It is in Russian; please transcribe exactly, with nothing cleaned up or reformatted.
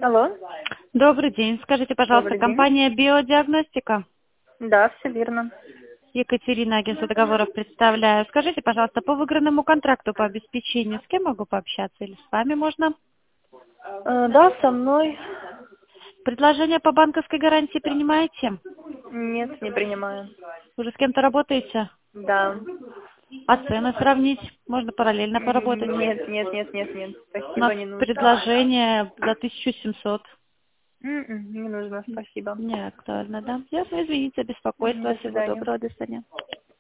Алло, Добрый день. Скажите, пожалуйста, добрый день. компания «Биодиагностика». Да, все верно. Екатерина, агентство договоров, представляю. Скажите, пожалуйста, по выигранному контракту по обеспечению с кем могу пообщаться или с вами можно? Э, да, со мной. Предложение по банковской гарантии принимаете? Нет, не принимаю. Уже с кем-то работаете? Да. А цены сравнить? Можно параллельно поработать. М, Нет, нет, нет, нет, нет. У нас Спасибо, не нужно. предложение за тысячу семьсот. М-м, Не нужно, спасибо. Не актуально, да? Ясно, извините за М, беспокойство. До Всего свидания. доброго, до свидания.